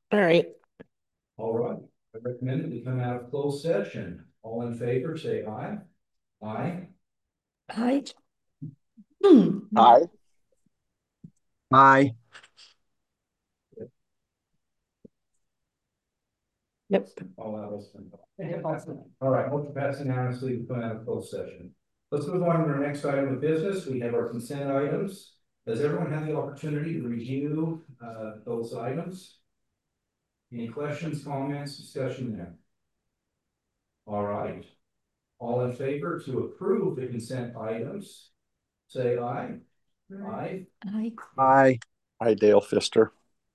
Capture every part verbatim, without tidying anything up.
All right. All right. I recommend that we come out of closed session. All in favor, say aye. Aye. Hi. Hmm. Aye. Aye. Yep. All right, motion passing unanimously, we come out of closed session. Let's move on to our next item of business. We have our consent items. Does everyone have the opportunity to review uh, those items? Any questions, comments, discussion there? All right. All in favor to approve the consent items, say aye. Aye. Hi. Aye. Aye, Dale Pfister.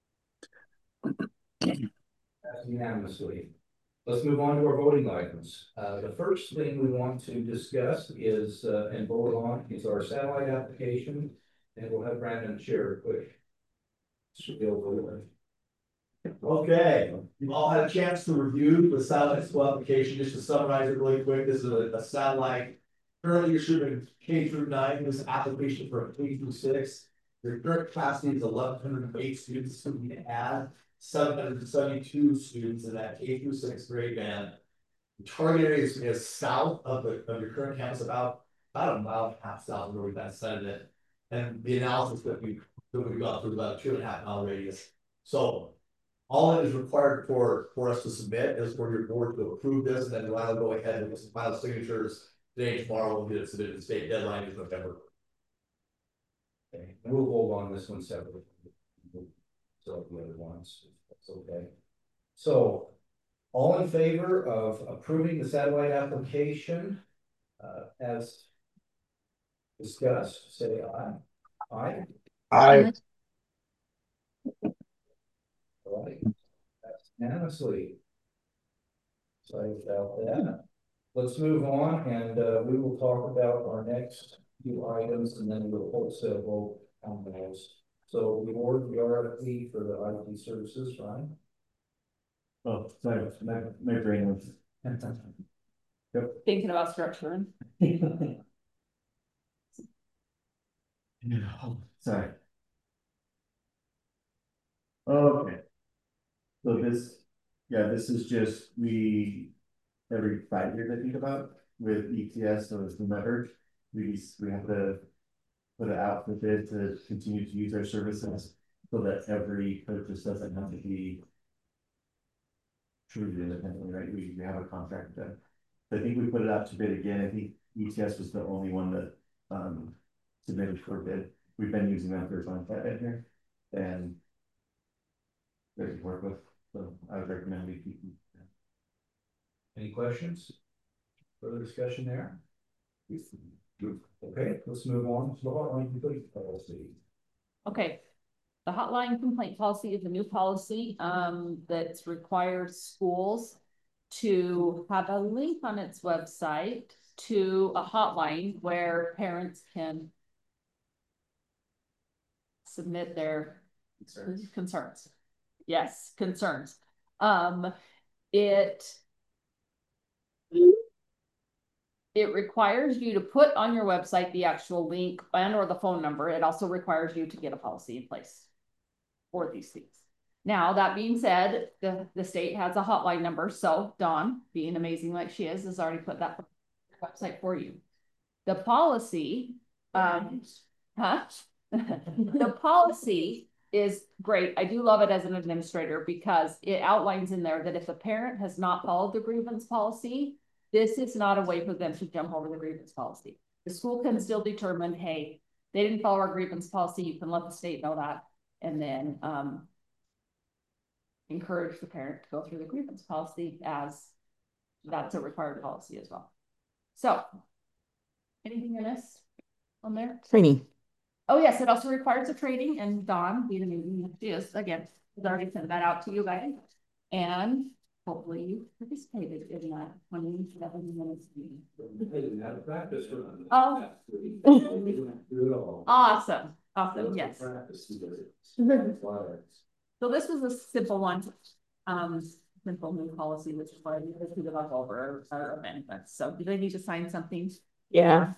Passed unanimously. Let's move on to our voting items. Uh, the first thing we want to discuss is uh, and vote on is our satellite application, and we'll have Brandon share a quick spiel for it. Okay, you've all had a chance to review the satellite school application. Just to summarize it really quick, this is a, a satellite currently issued K through nine. This application for a K through six. Your current capacity is eleven hundred eight students, so we can add seven hundred seventy-two students in that K through six grade band. The target area is, is south of the of your current campus, about about a mile and a half south of where we've been setting it. And the analysis that we that we got through about a two and a half mile radius. So all that is required for, for us to submit is for your board to approve this, and then I'll go ahead and file signatures today and tomorrow. We'll get it submitted. The state deadline is November. Okay, we'll hold on this one separately. So the other ones, that's okay. So, all in favor of approving the satellite application uh, as discussed, say aye. Aye. Aye. All right. That's unanimously. Sorry about that. Let's move on, and uh, we will talk about our next few items, and then we'll wholesale vote on those. So we ordered the R F P for the I T services, right? Oh, sorry, my, my brain was. Yep. Thinking about structuring. Sorry. Okay. So this, yeah, this is just, we, every five years I think about with E T S, so it's the matter. We, we have to put it out for bid to continue to use our services so that every purchase doesn't have to be treated independently, right? We, we have a contract that, I think we put it out to bid again. I think E T S was the only one that um, submitted for bid. We've been using them for a long time here, and great to work with. So I would recommend we keep them. Any questions? Further discussion there? Okay, let's move on to the hotline complaint policy. Okay, the hotline complaint policy is a new policy um, that's required schools to have a link on its website to a hotline where parents can submit their concerns. concerns. Yes, concerns. Um, it It requires you to put on your website the actual link and or the phone number. It also requires you to get a policy in place for these things. Now, that being said, the, the state has a hotline number. So Dawn, being amazing like she is, has already put that on the website for you. The policy, um, huh? The policy is great. I do love it as an administrator because it outlines in there that if a parent has not followed the grievance policy, this is not a way for them to jump over the grievance policy. The school can still determine, hey, they didn't follow our grievance policy. You can let the state know that, and then um, encourage the parent to go through the grievance policy as that's a required policy as well. So, anything I missed on there? Training. Oh yes, it also requires a training, and Dawn, being amazing she is, again, has already sent that out to you guys, and hopefully you participated in that twenty-seven minutes meeting. Oh, awesome, awesome, yes. So this was a simple one, um, simple new policy, which is why we have to look over our amendments. So do they need to sign something? Yeah.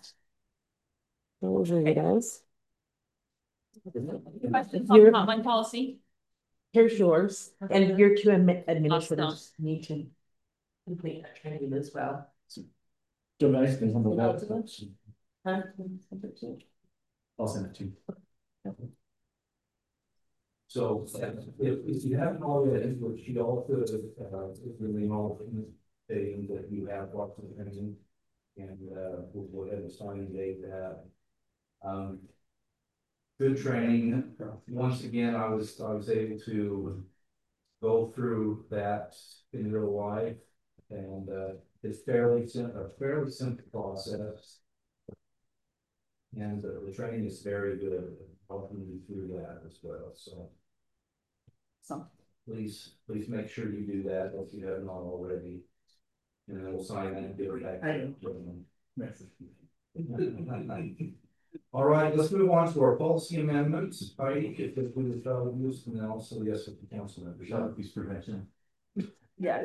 Those are you guys. Questions on the hotline policy? Here's yours, and your two admi- administrators Awesome. need to complete that training as well. Domestic. Huh? I'll send it to you. So if, if you haven't already, which you also, uh, is really all saying that you have lots of training. And, uh, we'll go ahead and sign the date that. Um. Good training. Once again, I was, I was able to go through that in real life. And, uh, it's fairly sim- a fairly simple process. And uh, the training is very good at helping you through that as well, so. So, Please, please make sure you do that if you have not already. And then we'll sign that and give it back. I All right, let's move on to our policy amendments. Heidi, if this was child abuse, and then also yes, with the council members. Child abuse prevention. yeah,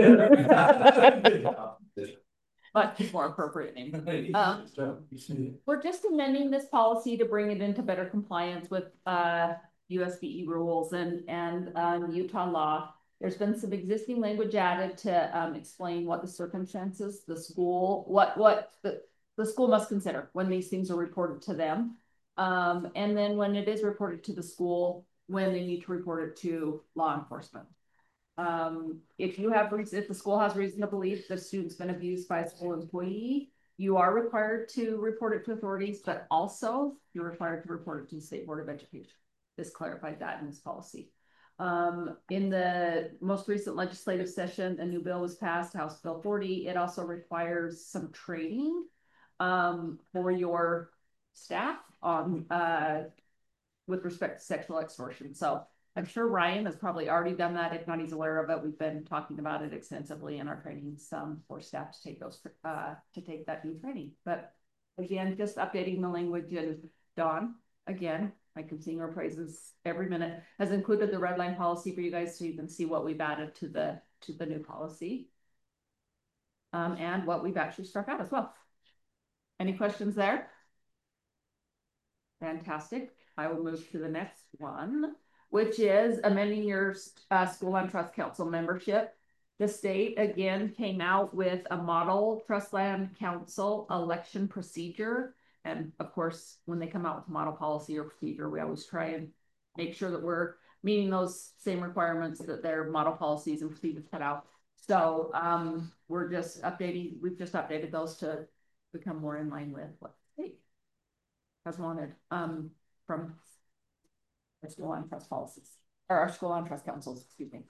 much more appropriate name. Um, We're just amending this policy to bring it into better compliance with uh U S B E rules and and um Utah law. There's been some existing language added to um explain what the circumstances, the school, what what the the school must consider when these things are reported to them. Um, and then when it is reported to the school, when they need to report it to law enforcement. Um, if you have reason, if the school has reason to believe the student's been abused by a school employee, you are required to report it to authorities, but also you're required to report it to the State Board of Education. This clarified that in this policy. Um, in the most recent legislative session, a new bill was passed, House Bill forty. It also requires some training um, for your staff on uh, with respect to sexual extortion. So I'm sure Ryan has probably already done that. If not, he's aware of it. We've been talking about it extensively in our trainings um, for staff to take those uh, to take that new training. But again, just updating the language. And Dawn, again, I can sing her praises every minute, has included the red line policy for you guys so you can see what we've added to the to the new policy. Um, and what we've actually struck out as well. Any questions there? Fantastic. I will move to the next one, which is amending your uh, School Land Trust Council membership. The state again came out with a model Trust Land Council election procedure. And of course, when they come out with a model policy or procedure, we always try and make sure that we're meeting those same requirements that their model policies and procedures put out. So um, we're just updating, we've just updated those to become more in line with what the state has wanted um, from our school land trust policies, or our school land trust councils, excuse me.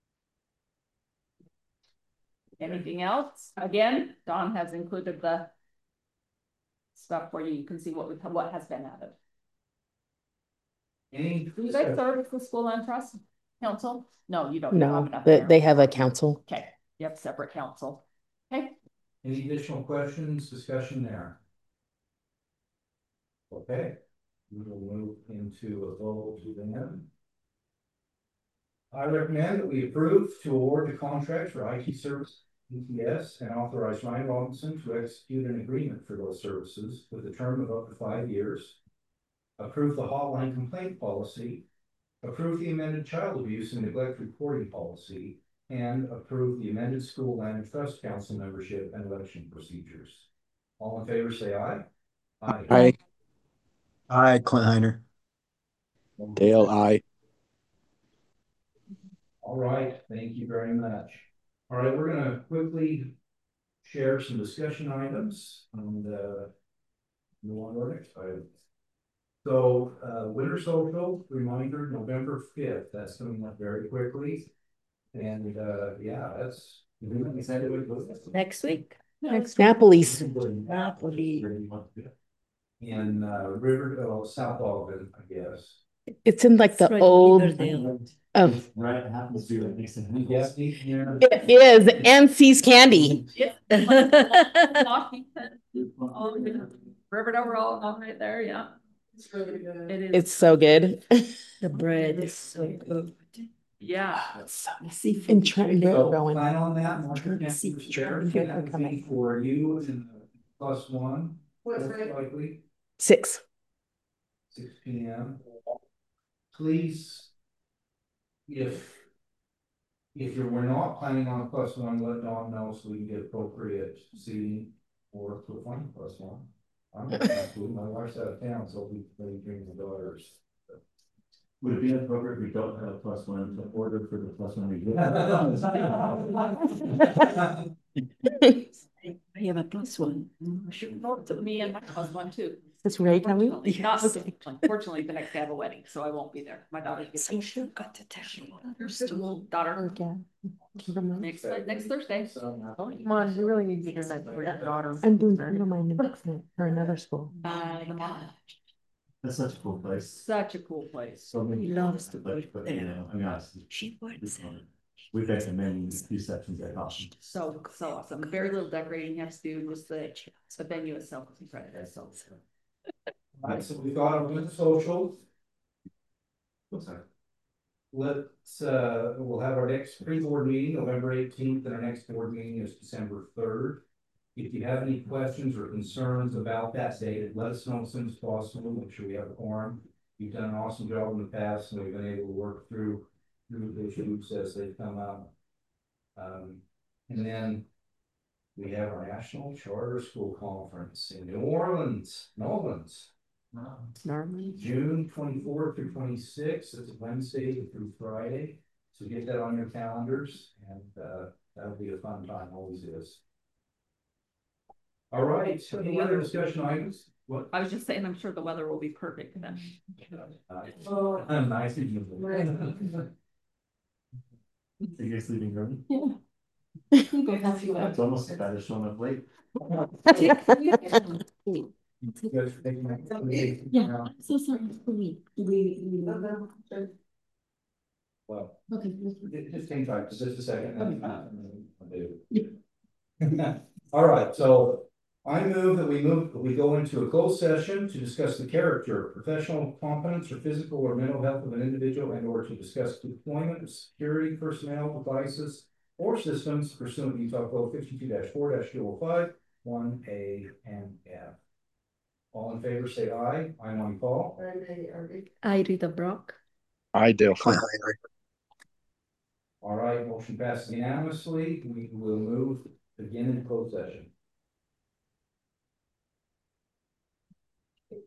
Anything else? Again, Dawn has included the stuff where you can see what we what has been added. Any? Do you guys serve with the school land trust council? No, you don't. You No, have they, they have a council. Okay, you have separate council. Okay. Any additional questions, discussion there? Okay, we will move into a vote to the end. I recommend that we approve to award the contract for I T service E T S and authorize Ryan Robinson to execute an agreement for those services with a term of up to five years. Approve the hotline complaint policy. Approve the amended child abuse and neglect reporting policy. And approve the amended school land trust council membership and election procedures. All in favor, say aye. Aye. Aye. Aye, Clint Heiner. Dale, I. All right, thank you very much. All right, we're gonna quickly share some discussion items and uh, move on to our next item. So uh, Winter Social reminder, November fifth. That's coming up very quickly, and uh, yeah, that's Next week. Next Napoli's. in uh, River, oh, South Ogden, I guess. It's in like the old. Oh, Right, it happens to be like next to him. Yes, yeah. it is, and See's Candy. Washington. Oh, yeah. River overall, all right there, yeah. It's really good. It is. It's so good. The bread is so good. Yeah. And Trent So going. plan on that. Mark Trying to your see calendars if you're there. here That would coming. be for you and plus one. Most likely. Six. Six P M. Please if. If you were not planning on a plus one, let Dawn know so we can get appropriate seating or to one plus one. I'm not gonna do it. My wife's out of town, so we maybe bring the daughters. Would it be inappropriate if we don't have a plus one to order for the plus one we do? I have a plus one. Me and my plus one too. That's right, can we? Unfortunately, not- Unfortunately, the next day I have a wedding, so I won't be there. My daughter gets So you got to tell me. First of all, daughter I'm next next Thursday. Come on, we really need to do that for your daughter. Uh, I'm doing freedom mind for another school. the mom. That's such a cool place. Such a cool place. So many. He loves to But, work but, you there. know, I mean, honestly, She works there. we've had some many few sections at Austin. So, so awesome. Very little decorating you have to do, just the, the venue itself is incredible, so. Alright, so we've got our winter social. What's that? Let's, uh, we'll have our next pre-board meeting November eighteenth, and our next board meeting is December third. If you have any questions or concerns about that date, let us know as soon as possible. Make sure we have a quorum. You've done an awesome job in the past, and we've been able to work through, through the issues as they come up. Um, and then we have our National Charter School Conference in New Orleans, Nolans. Norman. June twenty-fourth through twenty-sixth, it's Wednesday through Friday, so get that on your calendars, and uh, that'll be a fun time, always is. All right, any other discussion items? What? I was just saying, I'm sure the weather will be perfect then. Uh, nice of you. Are you guys leaving early? Go help you out. It's almost like I just showing up late. You guys are taking that- Yeah, I'm so sorry. We, we, we. Well, Okay. it just came back, just a second. All right, so I move that we move, we go into a closed session to discuss the character, professional competence, or physical or mental health of an individual, and or to discuss deployment of security personnel, devices, or systems pursuant to Utah Code fifty-two four two oh five, one A and F. All in favor, say aye. I'm on Paul. I read a Brock. I do. Clint Heiner. All right, motion passes unanimously. We will move again in closed session.